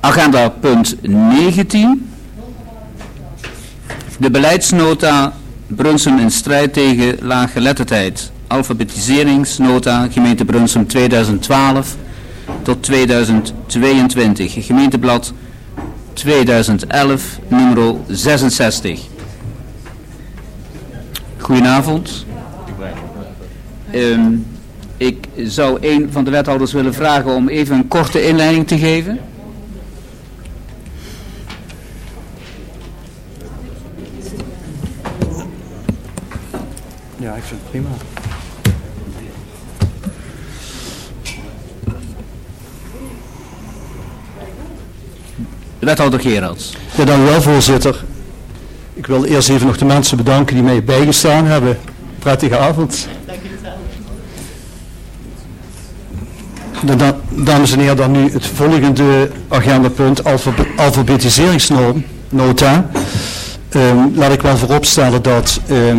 Agenda punt 19. De beleidsnota Brunsum in strijd tegen laaggeletterdheid. Alfabetiseringsnota gemeente Brunsum 2012 tot 2022. Gemeenteblad 2011 nummer 66. Goedenavond. Ik zou een van de wethouders willen vragen om even een korte inleiding te geven. Ja, ik vind het prima. De wethouder Gerards. Ja, dank u wel, voorzitter. Ik wil eerst even nog de mensen bedanken die mij bijgestaan hebben. Prettige avond. Dames en heren, dan nu het volgende agendapunt, alfabetiseringsnota. Laat ik wel vooropstellen dat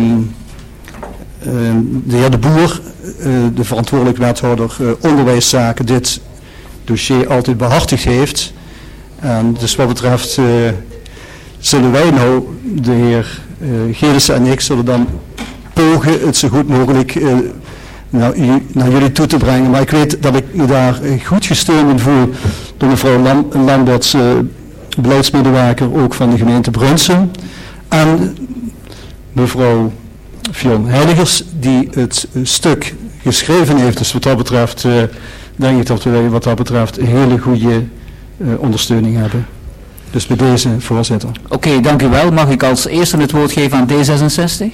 de heer De Boer, de verantwoordelijk wethouder onderwijszaken, dit dossier altijd behartigd heeft. Dus wat betreft zullen wij nou, de heer Gerissen en ik, zullen dan pogen het zo goed mogelijk naar jullie toe te brengen. Maar ik weet dat ik me daar goed gesteund in voel door mevrouw Lamberts, beleidsmedewerker ook van de gemeente Brunsum. En mevrouw Fionn Heiligers, die het stuk geschreven heeft. Dus wat dat betreft denk ik dat wij wat dat betreft een hele goede ondersteuning hebben. Dus bij deze, voorzitter. Oké, dank u wel. Mag ik als eerste het woord geven aan D66?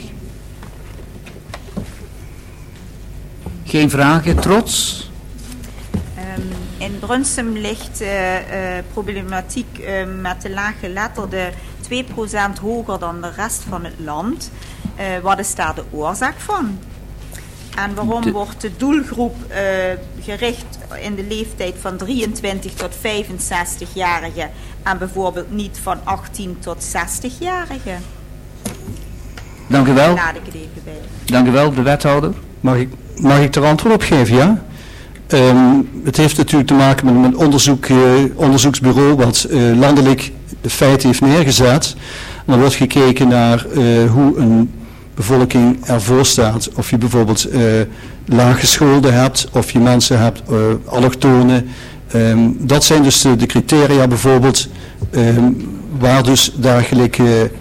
Geen vragen. Trots? In Brunsum ligt problematiek met de laaggeletterde 2% hoger dan de rest van het land. Wat is daar de oorzaak van? En waarom wordt de doelgroep gericht in de leeftijd van 23 tot 65-jarigen en bijvoorbeeld niet van 18 tot 60-jarigen? Dank u wel. Laat ik het even bij. Dank u wel, de wethouder. Mag ik er antwoord op geven, ja? Het heeft natuurlijk te maken met een onderzoeksbureau wat landelijk de feiten heeft neergezet. En dan wordt gekeken naar hoe een bevolking ervoor staat. Of je bijvoorbeeld laaggeschoolden hebt, of je mensen hebt, allochtonen. Dat zijn dus de criteria bijvoorbeeld waar dus dergelijke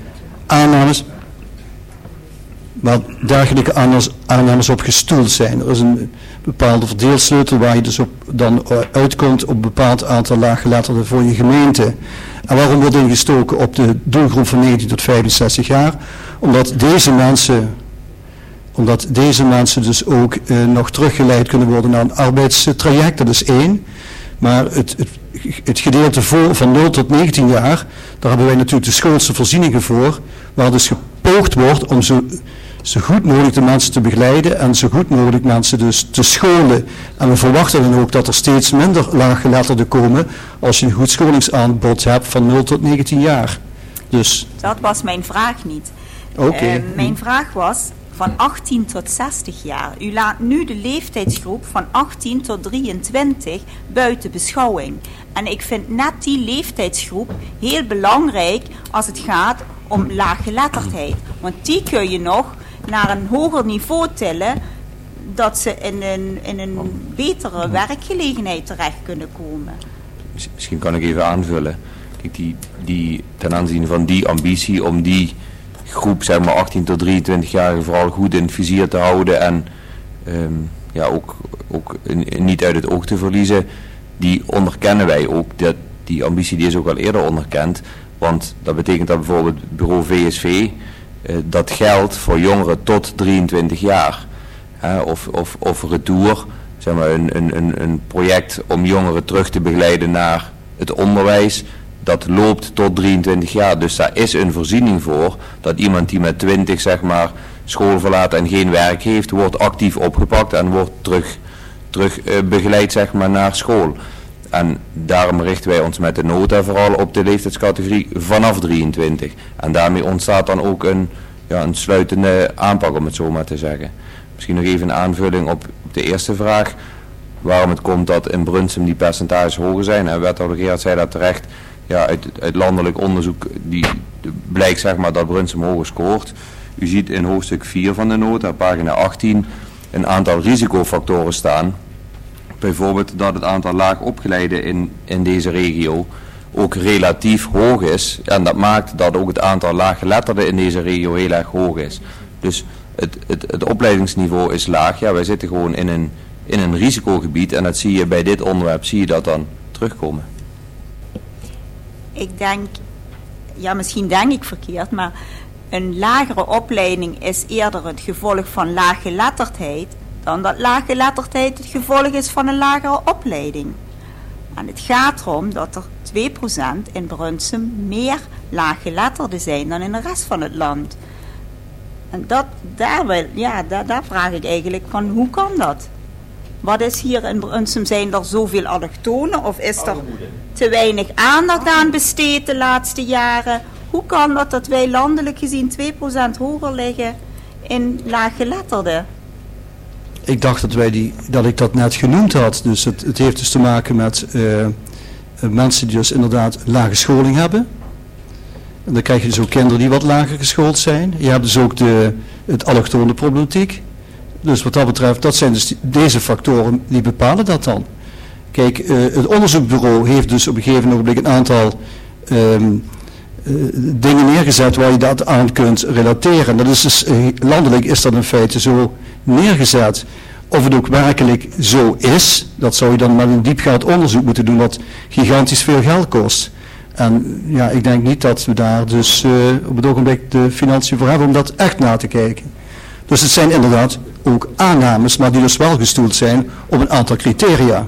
aannames op gestoeld zijn. Er is een bepaalde verdeelsleutel waar je dus op dan uitkomt op een bepaald aantal laaggeletterden voor je gemeente. En waarom wordt ingestoken op de doelgroep van 19 tot 65 jaar? Omdat deze mensen dus ook nog teruggeleid kunnen worden naar een arbeidstraject, dat is 1. Maar het gedeelte van 0 tot 19 jaar, daar hebben wij natuurlijk de schoolse voorzieningen voor, waar dus gepoogd wordt om zo goed mogelijk de mensen te begeleiden en zo goed mogelijk mensen dus te scholen. En we verwachten dan ook dat er steeds minder laaggeletterden komen als je een goed scholingsaanbod hebt van 0 tot 19 jaar. Dus. Dat was mijn vraag niet. Mijn vraag was van 18 tot 60 jaar. U laat nu de leeftijdsgroep van 18 tot 23 buiten beschouwing. En ik vind net die leeftijdsgroep heel belangrijk als het gaat om laaggeletterdheid. Want die kun je nog naar een hoger niveau tillen, dat ze in een betere werkgelegenheid terecht kunnen komen. Misschien kan ik even aanvullen. Die ten aanzien van die ambitie om die groep, zeg maar 18 tot 23-jarigen, vooral goed in het vizier te houden en ook niet uit het oog te verliezen, die onderkennen wij ook. Die ambitie die is ook al eerder onderkend, want dat betekent dat bijvoorbeeld bureau VSV dat geldt voor jongeren tot 23 jaar. Of Retour, zeg maar een project om jongeren terug te begeleiden naar het onderwijs, dat loopt tot 23 jaar. Dus daar is een voorziening voor dat iemand die met 20 zeg maar school verlaat en geen werk heeft, wordt actief opgepakt en wordt terug begeleid zeg maar naar school. En daarom richten wij ons met de nota vooral op de leeftijdscategorie vanaf 23. En daarmee ontstaat dan ook een sluitende aanpak, om het zo maar te zeggen. Misschien nog even een aanvulling op de eerste vraag. waarom het komt dat in Brunsum die percentages hoger zijn. En wethouder Gerard zei dat terecht, ja, uit landelijk onderzoek blijkt zeg maar dat Brunsum hoger scoort. U ziet in hoofdstuk 4 van de nota, pagina 18, een aantal risicofactoren staan. Bijvoorbeeld dat het aantal laag opgeleiden in deze regio ook relatief hoog is. En dat maakt dat ook het aantal laaggeletterden in deze regio heel erg hoog is. Dus het opleidingsniveau is laag. Ja, wij zitten gewoon in een risicogebied en dat zie je bij dit onderwerp, zie je dat dan terugkomen. Ik denk, ja misschien denk ik verkeerd, maar een lagere opleiding is eerder het gevolg van laaggeletterdheid dan dat laaggeletterdheid het gevolg is van een lagere opleiding. En het gaat erom dat er 2% in Brunsum meer laaggeletterden zijn dan in de rest van het land. En daar vraag ik eigenlijk van, hoe kan dat? Wat is hier in Brunsum, zijn er zoveel allochtonen of is er te weinig aandacht aan besteed de laatste jaren? Hoe kan dat wij landelijk gezien 2% hoger liggen in laaggeletterden? Ik dacht dat ik dat net genoemd had. Dus het heeft dus te maken met mensen die dus inderdaad lage scholing hebben. En dan krijg je dus ook kinderen die wat lager geschoold zijn. Je hebt dus ook het allochtone problematiek. Dus wat dat betreft, dat zijn dus deze factoren die bepalen dat dan. Kijk, het onderzoekbureau heeft dus op een gegeven ogenblik een aantal dingen neergezet waar je dat aan kunt relateren. Dat is dus, landelijk is dat in feite zo neergezet. Of het ook werkelijk zo is, dat zou je dan met een diepgaand onderzoek moeten doen wat gigantisch veel geld kost. En ja, ik denk niet dat we daar dus op het ogenblik de financiën voor hebben om dat echt na te kijken. Dus het zijn inderdaad ook aannames, maar die dus wel gestoeld zijn op een aantal criteria.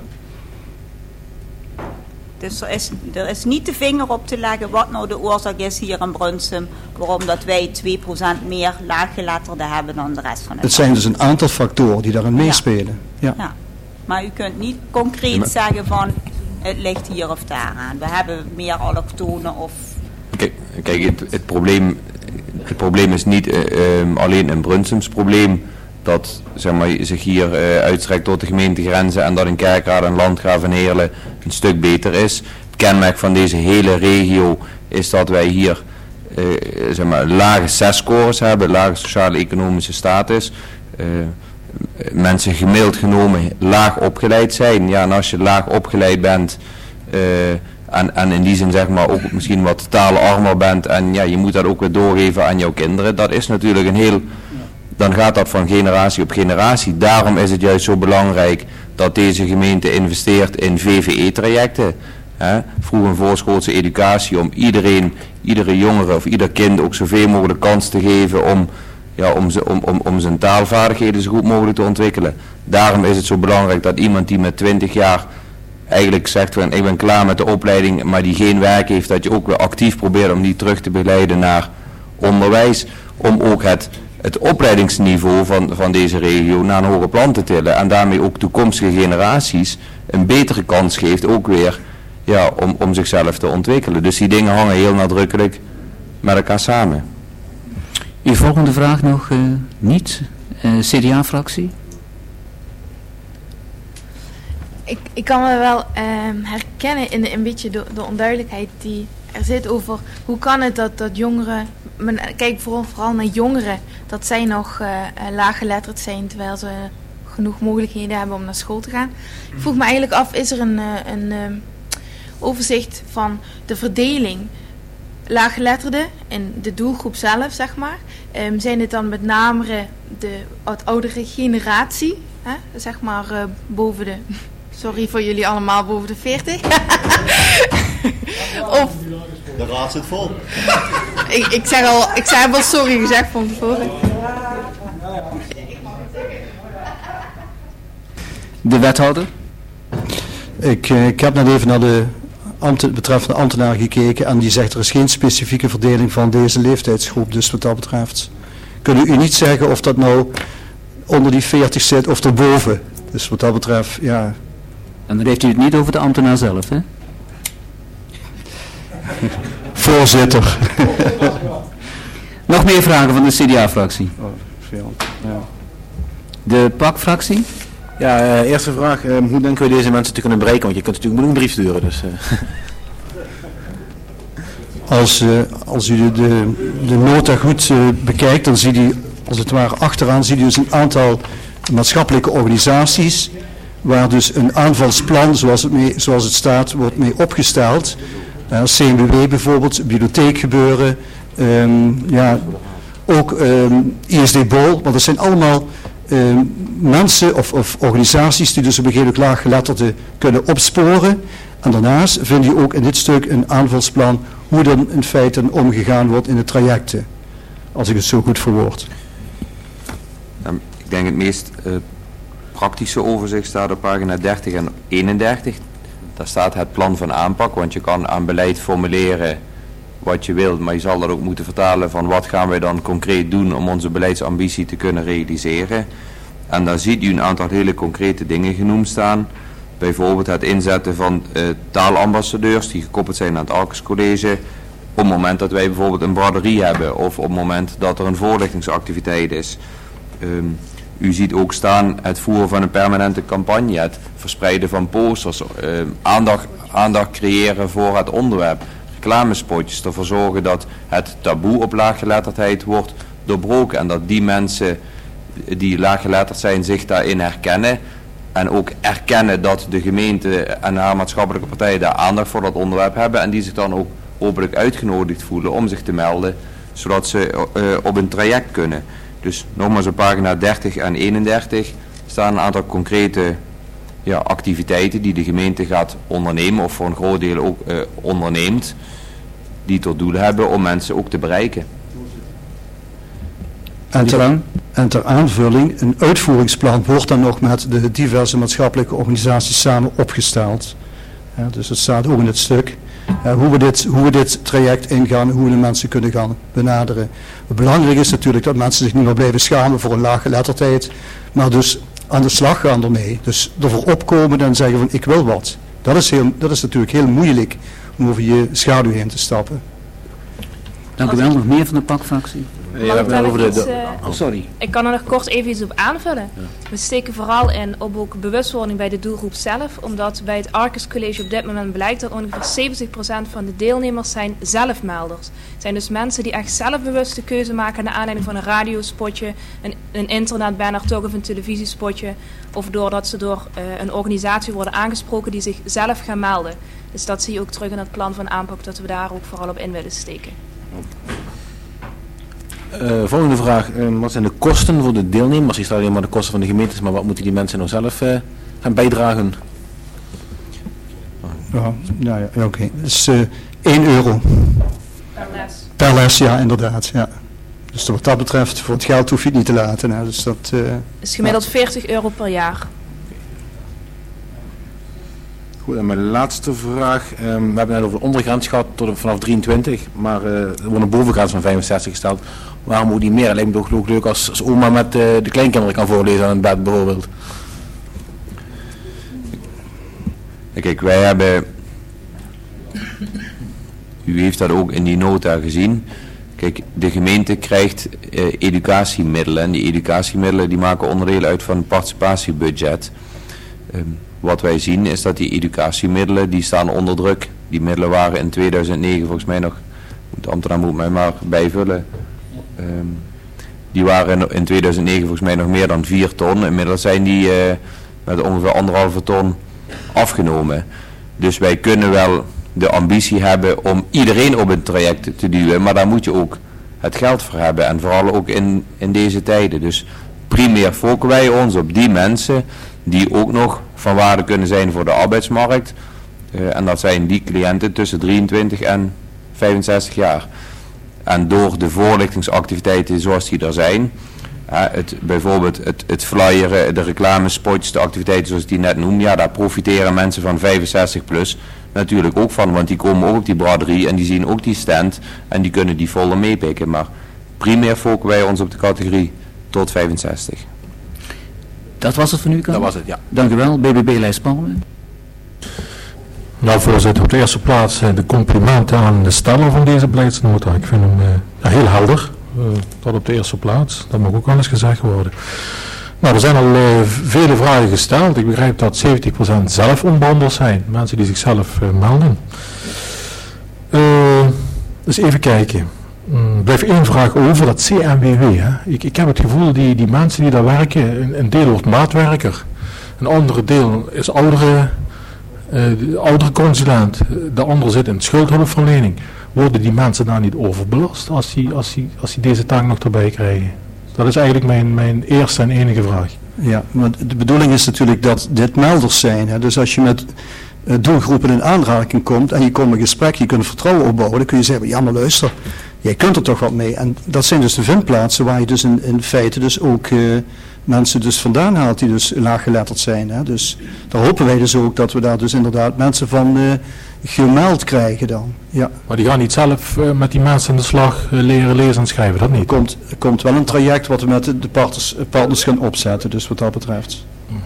Dus er is niet de vinger op te leggen wat nou de oorzaak is hier in Brunsum, waarom dat wij 2% meer laaggeletterden hebben dan de rest van het land. zijn dus een aantal factoren die daarin meespelen. Ja. Ja. Maar u kunt niet concreet zeggen van het ligt hier of daar aan. We hebben meer allochtonen of... Kijk, het probleem is niet alleen een Brunsums probleem dat zeg maar, zich hier uitstrekt tot de gemeentegrenzen en dat in Kerkrade en Landgraaf en Heerlen een stuk beter is. Het kenmerk van deze hele regio is dat wij hier zeg maar, lage CES-scores hebben, lage sociaal-economische status. Mensen gemiddeld genomen laag opgeleid zijn. Ja, en als je laag opgeleid bent en in die zin zeg maar ook misschien wat talenarmer bent en ja, je moet dat ook weer doorgeven aan jouw kinderen, dat is natuurlijk een heel... Dan gaat dat van generatie op generatie. Daarom is het juist zo belangrijk dat deze gemeente investeert in VVE-trajecten. Vroeg- en voorschoolse educatie om iedere jongere of ieder kind ook zoveel mogelijk kans te geven om zijn taalvaardigheden zo goed mogelijk te ontwikkelen. Daarom is het zo belangrijk dat iemand die met 20 jaar eigenlijk zegt van ik ben klaar met de opleiding, maar die geen werk heeft, dat je ook weer actief probeert om die terug te begeleiden naar onderwijs. Om ook het opleidingsniveau van deze regio naar een hoger plan te tillen. En daarmee ook toekomstige generaties een betere kans geeft ook weer om zichzelf te ontwikkelen. Dus die dingen hangen heel nadrukkelijk met elkaar samen. Uw volgende vraag nog niet? CDA-fractie? Ik kan me wel herkennen in een beetje de onduidelijkheid die er zit over hoe kan het dat jongeren, kijk vooral naar jongeren, dat zij nog laaggeletterd zijn terwijl ze genoeg mogelijkheden hebben om naar school te gaan. Ik vroeg me eigenlijk af, is er een overzicht van de verdeling laaggeletterden in de doelgroep zelf, zeg maar. Zijn het dan met name de wat oudere generatie, zeg maar boven de... Sorry voor jullie allemaal boven de 40. Of... De raad zit vol. Ik heb al sorry gezegd van tevoren. De wethouder? Ik heb net even naar de betreffende ambtenaar gekeken en die zegt er is geen specifieke verdeling van deze leeftijdsgroep. Dus wat dat betreft kunnen u niet zeggen of dat nou onder die 40 zit of erboven. Dus wat dat betreft, ja... En dan heeft u het niet over de ambtenaar zelf, hè? Voorzitter. Nog meer vragen van de CDA-fractie? Oh, veel. Ja. De PAK-fractie? Ja, eerste vraag. Hoe denken we deze mensen te kunnen bereiken? Want je kunt natuurlijk een brief sturen. Dus, Als u de nota goed bekijkt, dan ziet u als het ware achteraan ziet u dus een aantal maatschappelijke organisaties waar dus een aanvalsplan, zoals het staat, wordt mee opgesteld. CNBW bijvoorbeeld, bibliotheekgebeuren, ook ISD-Bol, want dat zijn allemaal mensen of organisaties die dus op een gegeven moment laaggeletterden kunnen opsporen. En daarnaast vind je ook in dit stuk een aanvalsplan hoe dan in feite omgegaan wordt in de trajecten. Als ik het zo goed verwoord. Ik denk het meest praktische overzicht staat op pagina 30 en 31. Daar staat het plan van aanpak, want je kan aan beleid formuleren wat je wilt, maar je zal dat ook moeten vertalen van wat gaan wij dan concreet doen om onze beleidsambitie te kunnen realiseren. En dan ziet u een aantal hele concrete dingen genoemd staan. Bijvoorbeeld het inzetten van taalambassadeurs die gekoppeld zijn aan het Arcus College. Op het moment dat wij bijvoorbeeld een braderie hebben of op het moment dat er een voorlichtingsactiviteit is. U ziet ook staan het voeren van een permanente campagne, het verspreiden van posters, aandacht creëren voor het onderwerp, reclamespotjes, ervoor zorgen dat het taboe op laaggeletterdheid wordt doorbroken en dat die mensen die laaggeletterd zijn zich daarin herkennen en ook erkennen dat de gemeente en haar maatschappelijke partijen daar aandacht voor dat onderwerp hebben en die zich dan ook openlijk uitgenodigd voelen om zich te melden, zodat ze op een traject kunnen. Dus nogmaals op pagina 30 en 31 staan een aantal concrete activiteiten die de gemeente gaat ondernemen of voor een groot deel ook onderneemt, die tot doel hebben om mensen ook te bereiken. En ter aanvulling, een uitvoeringsplan wordt dan nog met de diverse maatschappelijke organisaties samen opgesteld. Dus het staat ook in het stuk. Hoe we dit traject ingaan, hoe we de mensen kunnen gaan benaderen. Belangrijk is natuurlijk dat mensen zich niet meer blijven schamen voor een laaggeletterdheid, maar dus aan de slag gaan ermee. Dus ervoor opkomen en zeggen van ik wil wat. Dat is natuurlijk heel moeilijk om over je schaduw heen te stappen. Dank u wel. Nog meer van de PAK-fractie? Sorry. Ik kan er nog kort even iets op aanvullen. Ja. We steken vooral in op ook bewustwording bij de doelgroep zelf, omdat bij het Arcus College op dit moment blijkt dat ongeveer 70% van de deelnemers zijn zelfmelders. Het zijn dus mensen die echt zelfbewust de keuze maken naar aanleiding van een radiospotje, een internetbanner toch of een televisiespotje, of doordat ze door een organisatie worden aangesproken die zich zelf gaan melden. Dus dat zie je ook terug in het plan van aanpak, dat we daar ook vooral op in willen steken. Volgende vraag. Wat zijn de kosten voor de deelnemers? Je staat alleen maar de kosten van de gemeentes, maar wat moeten die mensen nou zelf gaan bijdragen? Oké. Dus €1. Per les. Per les, ja, inderdaad. Ja. Dus wat dat betreft, voor het geld hoef je het niet te laten. Hè. Dus dat is gemiddeld €40 per jaar. Goed, en mijn laatste vraag. We hebben net over de ondergrens gehad vanaf 23, maar er wordt een bovengrens van 65 gesteld. Waarom moet die meer? Het lijkt me toch leuk als oma met de kleinkinderen kan voorlezen aan het bed bijvoorbeeld. Kijk, wij hebben, u heeft dat ook in die nota gezien. Kijk, de gemeente krijgt educatiemiddelen en die educatiemiddelen die maken onderdeel uit van het participatiebudget. Wat wij zien is dat die educatiemiddelen, die staan onder druk. Die middelen waren in 2009 volgens mij nog, de ambtenaar moet mij maar bijvullen. Die waren in 2009 volgens mij nog meer dan 4 ton. Inmiddels zijn die met ongeveer 1,5 ton afgenomen. Dus wij kunnen wel de ambitie hebben om iedereen op een traject te duwen. Maar daar moet je ook het geld voor hebben. En vooral ook in deze tijden. Dus primair focussen wij ons op die mensen die ook nog van waarde kunnen zijn voor de arbeidsmarkt. En dat zijn die cliënten tussen 23 en 65 jaar. En door de voorlichtingsactiviteiten zoals die er zijn, bijvoorbeeld het flyeren, de reclamespots, de activiteiten zoals ik die net noem, ja, daar profiteren mensen van 65 plus natuurlijk ook van, want die komen ook op die braderie en die zien ook die stand en die kunnen die volle meepikken. Maar primair focussen wij ons op de categorie tot 65. Dat was het van u, Karel? Dat was het, ja. Dank u wel. BBB-lijst Palmen. Nou, voorzitter, op de eerste plaats de complimenten aan de steller van deze beleidsnota. Ik vind hem heel helder, tot op de eerste plaats. Dat mag ook wel eens gezegd worden. Nou, er zijn al vele vragen gesteld. Ik begrijp dat 70% zelf onbehandeld zijn. Mensen die zichzelf melden. Dus even kijken. Er blijft één vraag over, dat CMWW. Hè. Ik heb het gevoel, die mensen die daar werken, een deel wordt maatwerker. Een andere deel is oudere consulent. De andere zit in schuldhulpverlening. Worden die mensen daar niet overbelast als die deze taak nog erbij krijgen? Dat is eigenlijk mijn eerste en enige vraag. Ja, maar de bedoeling is natuurlijk dat dit melders zijn. Hè. Dus als je met doelgroepen in aanraking komt en je komt in gesprek, je kunt vertrouwen opbouwen, dan kun je zeggen, ja maar luister, jij kunt er toch wat mee. En dat zijn dus de vindplaatsen waar je dus in feite dus ook mensen dus vandaan haalt die dus laaggeletterd zijn. Hè. Dus daar hopen wij dus ook dat we daar dus inderdaad mensen van gemeld krijgen dan. Ja. Maar die gaan niet zelf met die mensen aan de slag leren lezen en schrijven, dat niet? Er komt wel een traject wat we met de partners gaan opzetten, dus wat dat betreft.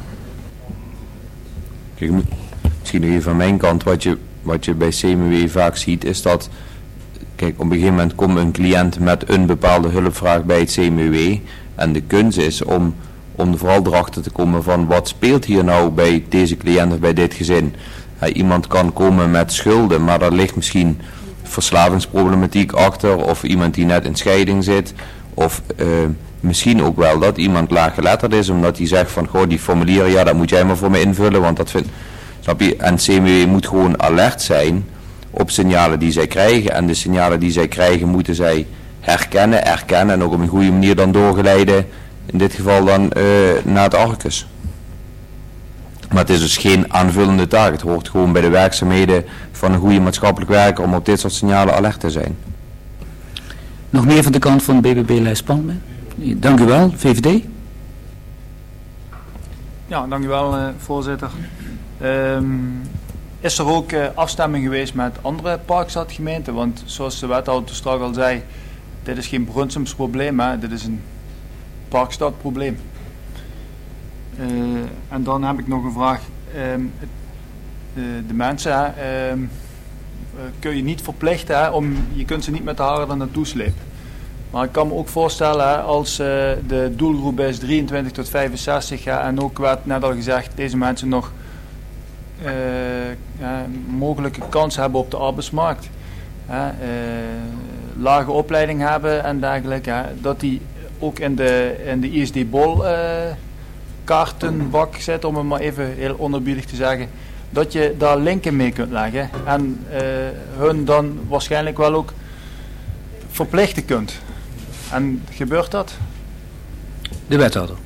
Kijk, misschien nog even van mijn kant, wat je bij CMW vaak ziet, is dat, kijk, op een gegeven moment komt een cliënt met een bepaalde hulpvraag bij het CMW en de kunst is om vooral erachter te komen van wat speelt hier nou bij deze cliënt of bij dit gezin. Iemand kan komen met schulden, maar er ligt misschien verslavingsproblematiek achter, of iemand die net in scheiding zit, of misschien ook wel dat iemand laaggeletterd is, omdat hij zegt van, goh, die formulieren, ja, dat moet jij maar voor me invullen, want dat vind... Snap je? En CMW moet gewoon alert zijn op signalen die zij krijgen, en de signalen die zij krijgen moeten zij herkennen, erkennen en ook op een goede manier dan doorgeleiden, in dit geval dan naar het Arcus. Maar het is dus geen aanvullende taak. Het hoort gewoon bij de werkzaamheden van een goede maatschappelijk werker om op dit soort signalen alert te zijn. Nog meer van de kant van BBB Lijst Palmen. Dank u wel. VVD? Ja, dank u wel, voorzitter. Is er ook afstemming geweest met andere Parkstadgemeenten? Want zoals de wethouder straks al zei, dit is geen Brunsums probleem, hè? Dit is een Parkstadprobleem. En dan heb ik nog een vraag. De mensen kun je niet verplichten, je kunt ze niet met de haren er naartoe slepen. Maar ik kan me ook voorstellen, als de doelgroep is 23 tot 65 en ook werd net al gezegd, deze mensen nog mogelijke kans hebben op de arbeidsmarkt, lage opleiding hebben en dergelijke, dat die ook in de ISD-bol kaartenbak zit, om het maar even heel onerbiedig te zeggen, dat je daar linken mee kunt leggen en hun dan waarschijnlijk wel ook verplichten kunt. En gebeurt dat? De wethouder.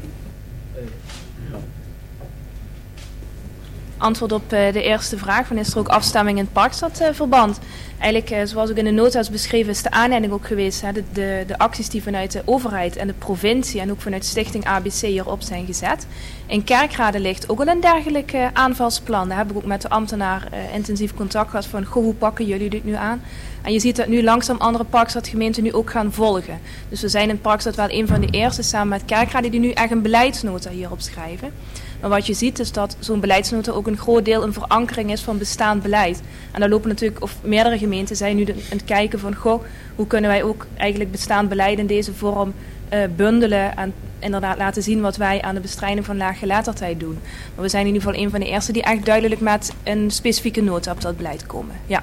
Antwoord op de eerste vraag, van is er ook afstemming in het Parkstadverband? Eigenlijk, zoals ook in de nota is beschreven, is de aanleiding ook geweest, de acties die vanuit de overheid en de provincie en ook vanuit Stichting ABC hierop zijn gezet. In Kerkrade ligt ook wel een dergelijk aanvalsplan. Daar heb ik ook met de ambtenaar intensief contact gehad van, goh, hoe pakken jullie dit nu aan? En je ziet dat nu langzaam andere Parkstadgemeenten nu ook gaan volgen. Dus we zijn in Parkstad wel een van de eerste, samen met Kerkrade, die nu echt een beleidsnota hierop schrijven. Maar wat je ziet is dat zo'n beleidsnota ook een groot deel een verankering is van bestaand beleid. En daar lopen natuurlijk, of meerdere gemeenten zijn nu aan het kijken van, goh, hoe kunnen wij ook eigenlijk bestaand beleid in deze vorm bundelen en inderdaad laten zien wat wij aan de bestrijding van laaggeletterdheid doen. Maar we zijn in ieder geval een van de eerste die echt duidelijk met een specifieke nota op dat beleid komen. Ja.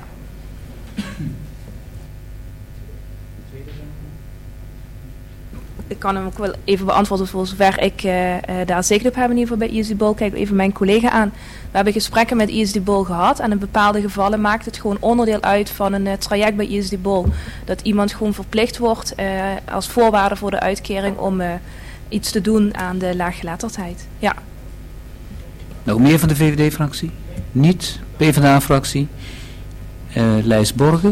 Ik kan hem ook wel even beantwoorden voor zover ik daar zeker op heb, in ieder geval bij ISD-Bol. Kijk even mijn collega aan. We hebben gesprekken met ISD-Bol gehad en in bepaalde gevallen maakt het gewoon onderdeel uit van een traject bij ISD-Bol. Dat iemand gewoon verplicht wordt als voorwaarde voor de uitkering om iets te doen aan de laaggeletterdheid. Ja. Nog meer van de VVD-fractie? Niet. PvdA-fractie? Lijst Borgen?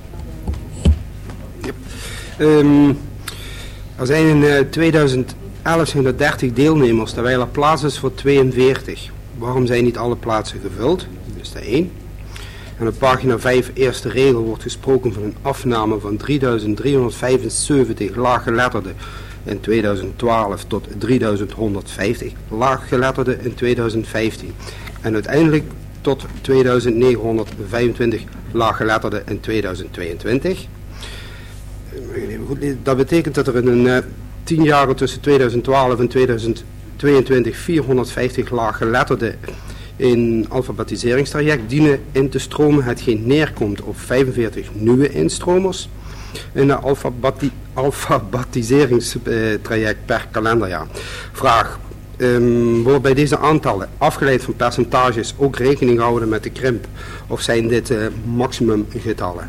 Er zijn in 2011 zijn er 30 deelnemers, terwijl er plaats is voor 42. Waarom zijn niet alle plaatsen gevuld? Dat is de 1. En op pagina 5, eerste regel, wordt gesproken van een afname van 3.375 laaggeletterden in 2012 tot 3.150 laaggeletterden in 2015. En uiteindelijk tot 2.925 laaggeletterden in 2022. Dat betekent dat er in een 10 jaren tussen 2012 en 450 laaggeletterden in alfabetiseringstraject dienen in te stromen, hetgeen neerkomt op 45 nieuwe instromers in een alfabetiseringstraject per kalenderjaar. Vraag: wordt bij deze aantallen afgeleid van percentages ook rekening gehouden met de krimp, of zijn dit maximumgetallen?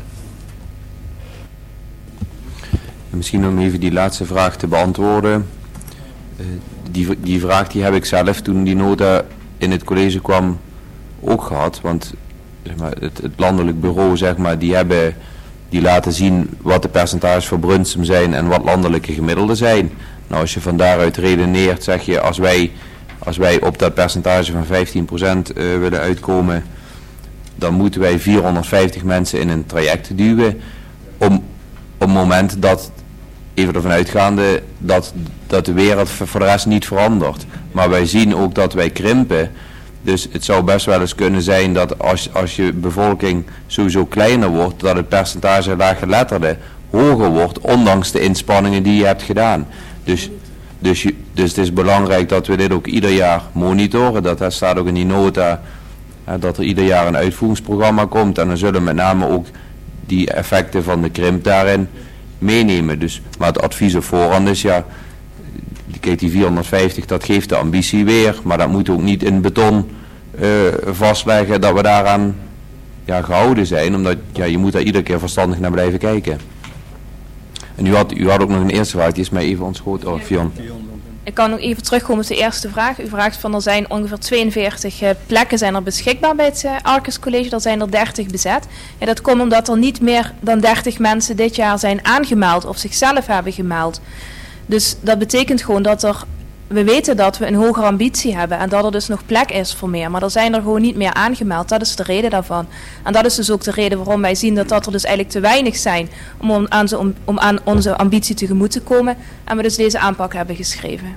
Misschien om even die laatste vraag te beantwoorden. Die vraag die heb ik zelf toen die nota in het college kwam ook gehad, want zeg maar, het landelijk bureau, zeg maar, die laten zien wat de percentages voor Brunsum zijn en wat landelijke gemiddelden zijn. Nou, als je van daaruit redeneert, zeg je, als wij op dat percentage van 15% willen uitkomen, dan moeten wij 450 mensen in een traject duwen op het moment dat, even ervan uitgaande, dat de wereld voor de rest niet verandert. Maar wij zien ook dat wij krimpen. Dus het zou best wel eens kunnen zijn dat als je bevolking sowieso kleiner wordt, dat het percentage laaggeletterden hoger wordt, ondanks de inspanningen die je hebt gedaan. Dus het is belangrijk dat we dit ook ieder jaar monitoren. Dat staat ook in die nota, dat er ieder jaar een uitvoeringsprogramma komt. En dan zullen met name ook die effecten van de krimp daarin meenemen. Dus, maar het advies op voorhand is, ja, kijk, die 450, dat geeft de ambitie weer. Maar dat moet ook niet in beton vastleggen dat we daaraan gehouden zijn. Omdat je moet daar iedere keer verstandig naar blijven kijken. En u had ook nog een eerste vraag, die is mij even ontschoten. Oh, Fion. Ik kan nog even terugkomen op de eerste vraag. U vraagt van, er zijn ongeveer 42 plekken zijn er beschikbaar bij het Arcus College. Er zijn er 30 bezet. En dat komt omdat er niet meer dan 30 mensen dit jaar zijn aangemeld of zichzelf hebben gemeld. Dus dat betekent gewoon dat we weten dat we een hogere ambitie hebben en dat er dus nog plek is voor meer. Maar er zijn er gewoon niet meer aangemeld. Dat is de reden daarvan. En dat is dus ook de reden waarom wij zien dat er dus eigenlijk te weinig zijn om aan onze ambitie tegemoet te komen. En we dus deze aanpak hebben geschreven.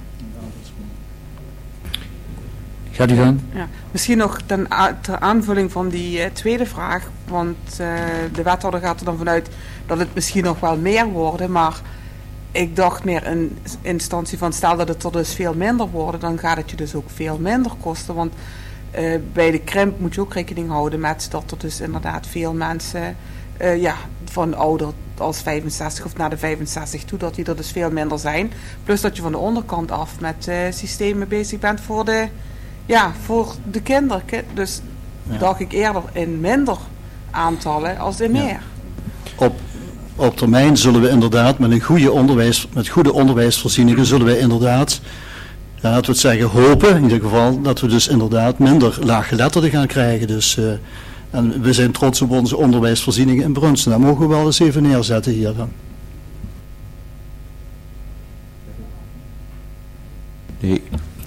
Gaat u dan? Ja, misschien nog ter aanvulling van die tweede vraag. Want de wethouder gaat er dan vanuit dat het misschien nog wel meer worden, maar ik dacht meer in instantie van, stel dat het er dus veel minder worden, dan gaat het je dus ook veel minder kosten. Want bij de krimp moet je ook rekening houden met dat er dus inderdaad veel mensen van ouder als 65 of naar de 65 toe, dat die er dus veel minder zijn. Plus dat je van de onderkant af met systemen bezig bent voor de kinderen. Dus dacht ik eerder in minder aantallen als in meer. Op termijn zullen we inderdaad met goede onderwijsvoorzieningen zullen we inderdaad, laten we het zeggen, hopen in ieder geval dat we dus inderdaad minder laaggeletterden gaan krijgen. Dus, en we zijn trots op onze onderwijsvoorzieningen in Brunsum. Daar mogen we wel eens even neerzetten hier dan. Nee,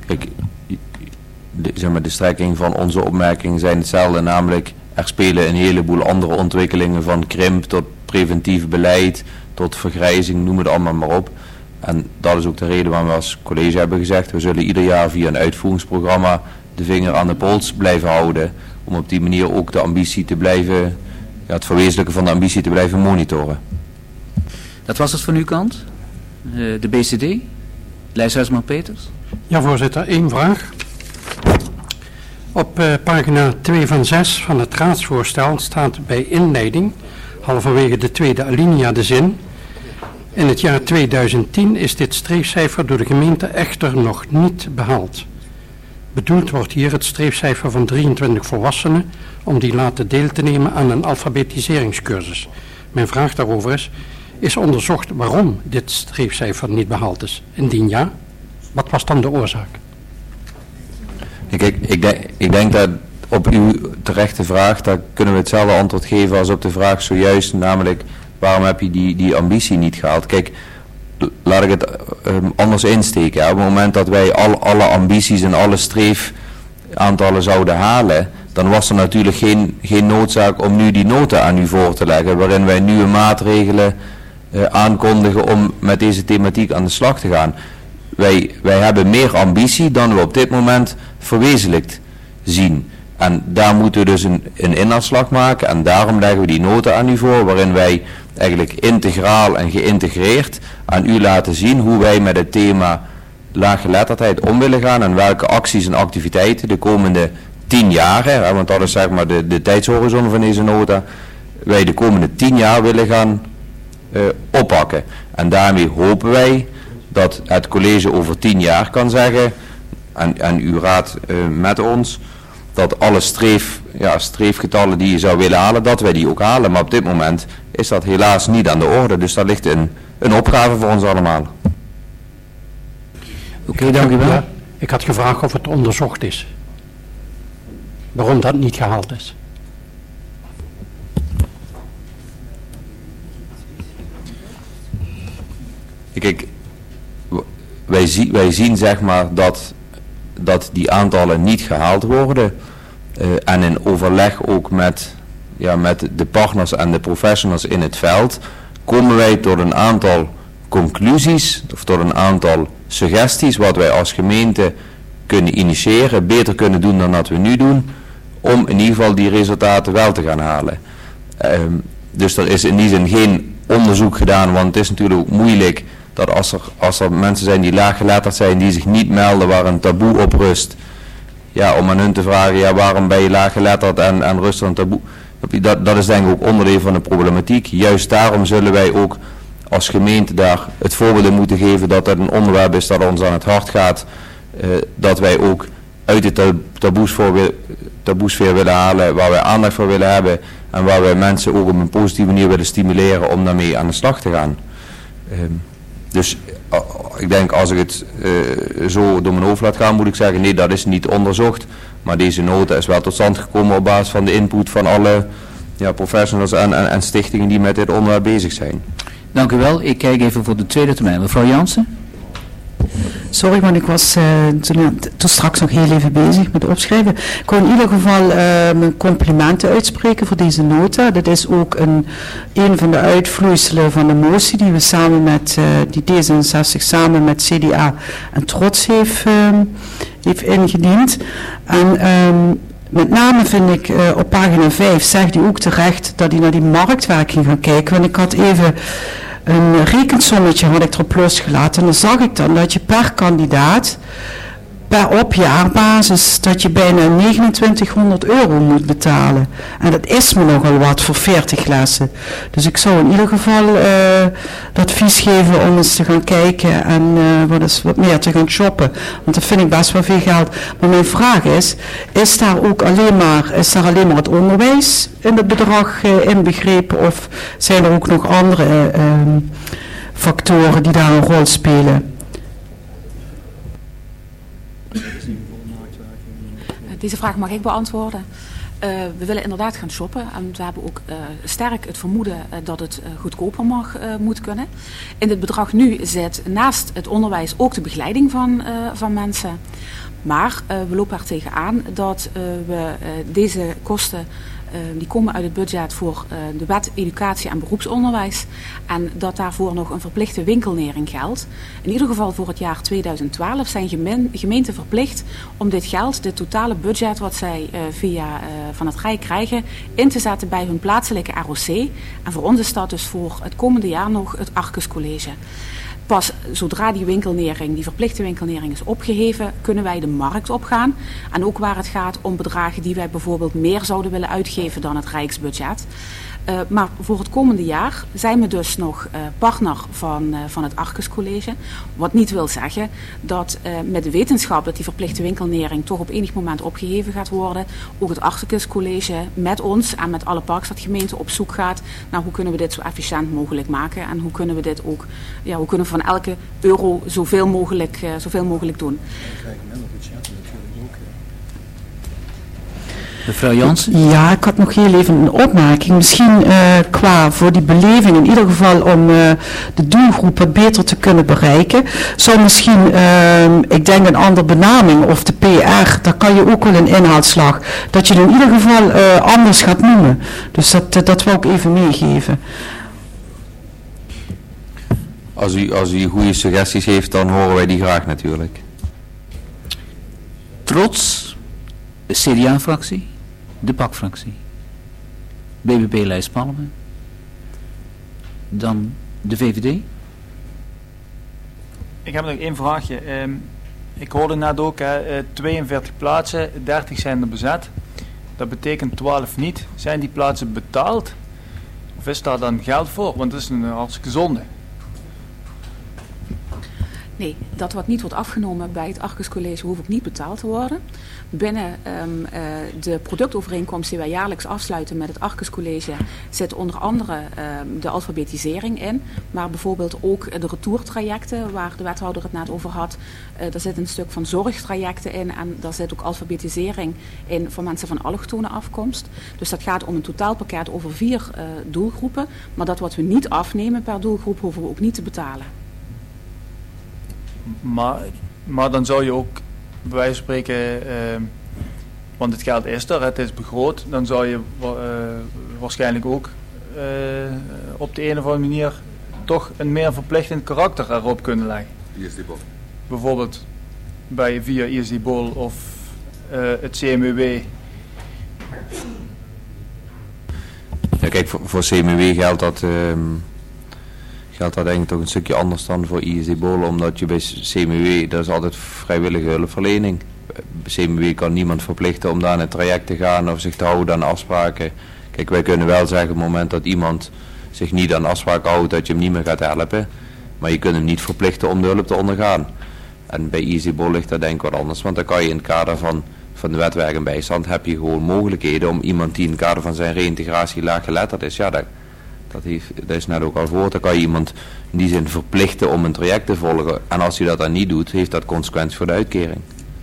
de strekking van onze opmerkingen zijn hetzelfde, namelijk er spelen een heleboel andere ontwikkelingen van krimp tot preventief beleid, tot vergrijzing, noem het allemaal maar op. En dat is ook de reden waarom we als college hebben gezegd, we zullen ieder jaar via een uitvoeringsprogramma de vinger aan de pols blijven houden, om op die manier ook de ambitie te blijven, het verwezenlijken van de ambitie te blijven monitoren. Dat was het van uw kant. De BCD, Lijs Huisman-Peters. Ja, voorzitter, 1 vraag. Op pagina 2 van 6 van het raadsvoorstel staat bij inleiding, halverwege de tweede alinea, de zin: in het jaar 2010 is dit streefcijfer door de gemeente echter nog niet behaald. Bedoeld wordt hier het streefcijfer van 23 volwassenen om die laten deel te nemen aan een alfabetiseringscursus. Mijn vraag daarover is onderzocht waarom dit streefcijfer niet behaald is? Indien ja, wat was dan de oorzaak? Kijk, ik denk dat op uw terechte vraag, daar kunnen we hetzelfde antwoord geven als op de vraag zojuist, namelijk waarom heb je die ambitie niet gehaald? Kijk, laat ik het anders insteken. Op het moment dat wij alle ambities en alle streefaantallen zouden halen, dan was er natuurlijk geen noodzaak om nu die nota aan u voor te leggen, waarin wij nieuwe maatregelen aankondigen om met deze thematiek aan de slag te gaan. Wij hebben meer ambitie dan we op dit moment verwezenlijkt zien. En daar moeten we dus een inhaalslag maken. En daarom leggen we die nota aan u voor, waarin wij eigenlijk integraal en geïntegreerd aan u laten zien hoe wij met het thema laaggeletterdheid om willen gaan en welke acties en activiteiten de komende 10 jaar, hè, want dat is zeg maar de tijdshorizon van deze nota, wij de komende 10 jaar willen gaan oppakken. En daarmee hopen wij dat het college over 10 jaar kan zeggen, en u raadt met ons, dat alle streefgetallen die je zou willen halen, dat wij die ook halen. Maar op dit moment is dat helaas niet aan de orde. Dus dat ligt een opgave voor ons allemaal. Oké, dank u wel. Ja, ik had gevraagd of het onderzocht is. Waarom dat niet gehaald is. Kijk, wij zien zeg maar dat die aantallen niet gehaald worden. En in overleg ook met de partners en de professionals in het veld komen wij tot een aantal conclusies of tot een aantal suggesties wat wij als gemeente kunnen initiëren, beter kunnen doen dan dat we nu doen, om in ieder geval die resultaten wel te gaan halen. Dus er is in die zin geen onderzoek gedaan, want het is natuurlijk ook moeilijk dat als er mensen zijn die laaggeletterd zijn, die zich niet melden, waar een taboe op rust, ja, om aan hun te vragen, ja, waarom ben je laaggeletterd en rust er een taboe? Dat is denk ik ook onderdeel van de problematiek. Juist daarom zullen wij ook als gemeente daar het voorbeeld in moeten geven dat het een onderwerp is dat ons aan het hart gaat, dat wij ook uit de taboesfeer willen halen, waar wij aandacht voor willen hebben en waar wij mensen ook op een positieve manier willen stimuleren om daarmee aan de slag te gaan. Dus ik denk, als ik het zo door mijn hoofd laat gaan, moet ik zeggen, nee, dat is niet onderzocht. Maar deze nota is wel tot stand gekomen op basis van de input van alle professionals en stichtingen die met dit onderwerp bezig zijn. Dank u wel. Ik kijk even voor de tweede termijn. Mevrouw Jansen. Sorry, want ik was toen straks nog heel even bezig met opschrijven. Ik wil in ieder geval mijn complimenten uitspreken voor deze nota. Dat is ook een van de uitvloeiselen van de motie die we samen met die D66 samen met CDA en Trots heeft ingediend. En met name vind ik op pagina 5 zegt hij ook terecht dat hij naar die marktwerking gaat kijken. Want ik had even een rekensommetje had ik erop losgelaten en dan zag ik dan dat je per kandidaat op jaarbasis dat je bijna €2900 moet betalen. En dat is me nogal wat voor 40 lessen. Dus ik zou in ieder geval het advies geven om eens te gaan kijken en wat meer te gaan shoppen. Want dat vind ik best wel veel geld. Maar mijn vraag is daar alleen maar het onderwijs in het bedrag inbegrepen of zijn er ook nog andere factoren die daar een rol spelen? Deze vraag mag ik beantwoorden. We willen inderdaad gaan shoppen en we hebben ook sterk het vermoeden dat het goedkoper moet kunnen. In dit bedrag nu zit naast het onderwijs ook de begeleiding van mensen. Maar we lopen er tegenaan dat we deze kosten die komen uit het budget voor de wet educatie en beroepsonderwijs. En dat daarvoor nog een verplichte winkelnering geldt. In ieder geval voor het jaar 2012 zijn gemeenten verplicht om dit geld, dit totale budget wat zij van het Rijk krijgen, in te zetten bij hun plaatselijke ROC. En voor ons is dat dus voor het komende jaar nog het Arcus College. Pas zodra die verplichte winkelnering is opgeheven, kunnen wij de markt opgaan. En ook waar het gaat om bedragen die wij bijvoorbeeld meer zouden willen uitgeven dan het Rijksbudget. Maar voor het komende jaar zijn we dus nog partner van het Arcus College. Wat niet wil zeggen dat met de wetenschap dat die verplichte winkelnering toch op enig moment opgeheven gaat worden, ook het Arcus College met ons en met alle Parkstadgemeenten op zoek gaat naar hoe kunnen we dit zo efficiënt mogelijk maken en hoe kunnen we dit ook, hoe kunnen we van elke euro zoveel mogelijk doen. Mevrouw Jansen? Ja, ik had nog heel even een opmerking. Misschien qua voor die beleving, in ieder geval om de doelgroep wat beter te kunnen bereiken. Zou misschien, ik denk een andere benaming of de PR, daar kan je ook wel een inhaalslag. Dat je het in ieder geval anders gaat noemen. Dus dat wil ik even meegeven. Als u goede suggesties heeft, dan horen wij die graag natuurlijk. Trots, de CDA-fractie, de PAK-fractie, BBB-lijst Palmen, dan de VVD. Ik heb nog één vraagje. Ik hoorde net ook, 42 plaatsen, 30 zijn er bezet. Dat betekent 12 niet. Zijn die plaatsen betaald? Of is daar dan geld voor? Want dat is een hartstikke zonde. Nee, dat wat niet wordt afgenomen bij het Arcus College hoeft ook niet betaald te worden. Binnen de productovereenkomst die wij jaarlijks afsluiten met het Arcus College zit onder andere de alfabetisering in. Maar bijvoorbeeld ook de retourtrajecten waar de wethouder het net over had. Daar zit een stuk van zorgtrajecten in en daar zit ook alfabetisering in voor mensen van allochtone afkomst. Dus dat gaat om een totaalpakket over 4 doelgroepen. Maar dat wat we niet afnemen per doelgroep hoeven we ook niet te betalen. Maar dan zou je ook, bij wijze van spreken, want het geld is er, het is begroot, dan zou je waarschijnlijk ook op de een of andere manier toch een meer verplichtend karakter erop kunnen leggen. ISD-bol. Bijvoorbeeld via ISD-bol of het CMUW. Ja, kijk, voor CMUW geldt dat denk ik toch een stukje anders dan voor ISD-bol, omdat je bij CMUW, dat is altijd vrijwillige hulpverlening. CMUW kan niemand verplichten om daar in het traject te gaan of zich te houden aan afspraken. Kijk, wij kunnen wel zeggen op het moment dat iemand zich niet aan afspraken houdt, dat je hem niet meer gaat helpen. Maar je kunt hem niet verplichten om de hulp te ondergaan. En bij ISD-bol ligt dat denk ik wat anders, want dan kan je in het kader van de wet werk en bijstand heb je gewoon mogelijkheden om iemand die in het kader van zijn reïntegratie laaggeletterd is, ja, dat is net ook al gehoord. Dan kan je iemand in die zin verplichten om een traject te volgen. En als hij dat dan niet doet, heeft dat consequenties voor de uitkering.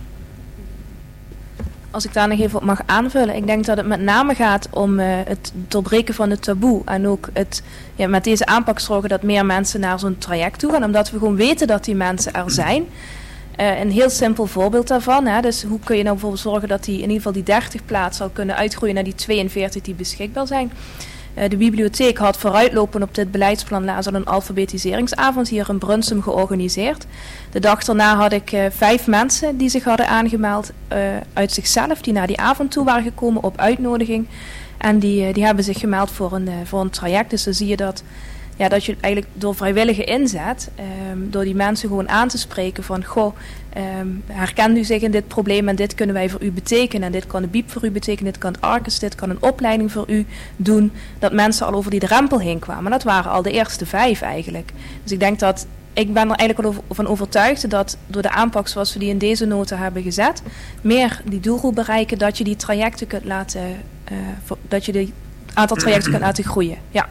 Als ik daar nog even op mag aanvullen. Ik denk dat het met name gaat om het doorbreken van het taboe. En ook met deze aanpak zorgen dat meer mensen naar zo'n traject toe gaan. Omdat we gewoon weten dat die mensen er zijn. Een heel simpel voorbeeld daarvan. Dus hoe kun je nou bijvoorbeeld zorgen dat die in ieder geval die 30 plaatsen al kunnen uitgroeien naar die 42 die beschikbaar zijn. De bibliotheek had vooruitlopend op dit beleidsplan laatst een alfabetiseringsavond hier in Brunsum georganiseerd. De dag daarna had ik 5 mensen die zich hadden aangemeld uit zichzelf, die naar die avond toe waren gekomen op uitnodiging. En die hebben zich gemeld voor een traject. Dus dan zie je dat je eigenlijk door vrijwillige inzet, door die mensen gewoon aan te spreken van, herkent u zich in dit probleem en dit kunnen wij voor u betekenen. En dit kan de BIEB voor u betekenen, dit kan het Arcus, dit kan een opleiding voor u doen. Dat mensen al over die drempel heen kwamen. Dat waren al de eerste 5 eigenlijk. Dus ik denk dat, ik ben er eigenlijk al van overtuigd dat door de aanpak zoals we die in deze nota hebben gezet, meer die doelgroep bereiken, dat je die trajecten kunt laten, dat je die aantal trajecten kunt laten groeien. Ja.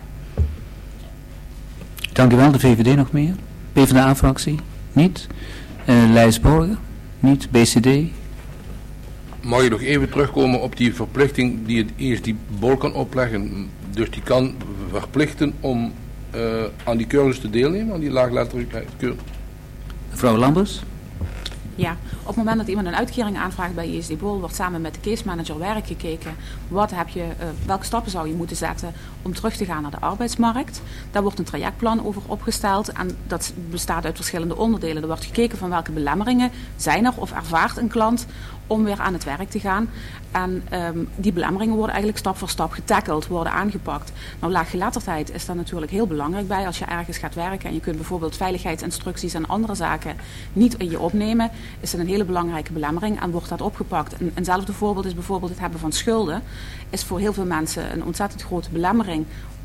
Dank u wel. De VVD nog meer? PvdA-fractie? Niet? Leijsborger? Niet? BCD? Mag je nog even terugkomen op die verplichting die het ISD-bol kan opleggen? Dus die kan verplichten om aan die cursus te deelnemen, aan die laagletterige cursus? Mevrouw Lambers? Ja, op het moment dat iemand een uitkering aanvraagt bij ISD-bol, wordt samen met de case manager werk gekeken. Welke stappen zou je moeten zetten om terug te gaan naar de arbeidsmarkt? Daar wordt een trajectplan over opgesteld en dat bestaat uit verschillende onderdelen. Er wordt gekeken van welke belemmeringen zijn er of ervaart een klant om weer aan het werk te gaan. En die belemmeringen worden eigenlijk stap voor stap getackled, worden aangepakt. Nou, laaggeletterdheid is daar natuurlijk heel belangrijk bij. Als je ergens gaat werken en je kunt bijvoorbeeld veiligheidsinstructies en andere zaken niet in je opnemen, is dat een hele belangrijke belemmering en wordt dat opgepakt. Eenzelfde voorbeeld is bijvoorbeeld het hebben van schulden. Is voor heel veel mensen een ontzettend grote belemmering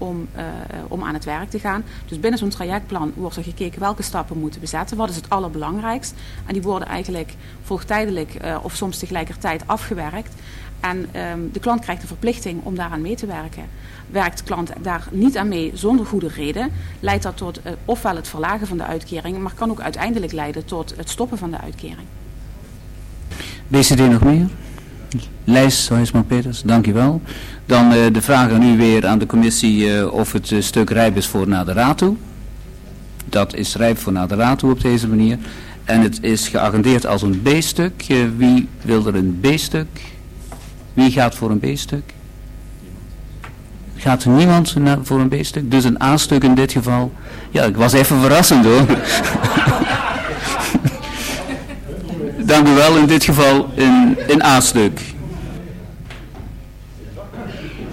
om aan het werk te gaan. Dus binnen zo'n trajectplan wordt er gekeken welke stappen moeten we zetten. Wat is het allerbelangrijkst? En die worden eigenlijk vroegtijdelijk of soms tegelijkertijd afgewerkt. En de klant krijgt de verplichting om daaraan mee te werken. Werkt de klant daar niet aan mee zonder goede reden, leidt dat tot ofwel het verlagen van de uitkering, maar kan ook uiteindelijk leiden tot het stoppen van de uitkering. BCD nog meer? Lijs Huisman-Peters, dank u wel. Dan de vraag aan u weer aan de commissie of het stuk rijp is voor naar de raad toe. Dat is rijp voor naar de raad toe op deze manier. En het is geagendeerd als een B-stuk. Wie wil er een B-stuk? Wie gaat voor een B-stuk? Gaat er niemand voor een B-stuk? Dus een A-stuk in dit geval. Ja, ik was even verrassend hoor. Dank u wel, in dit geval een A-stuk.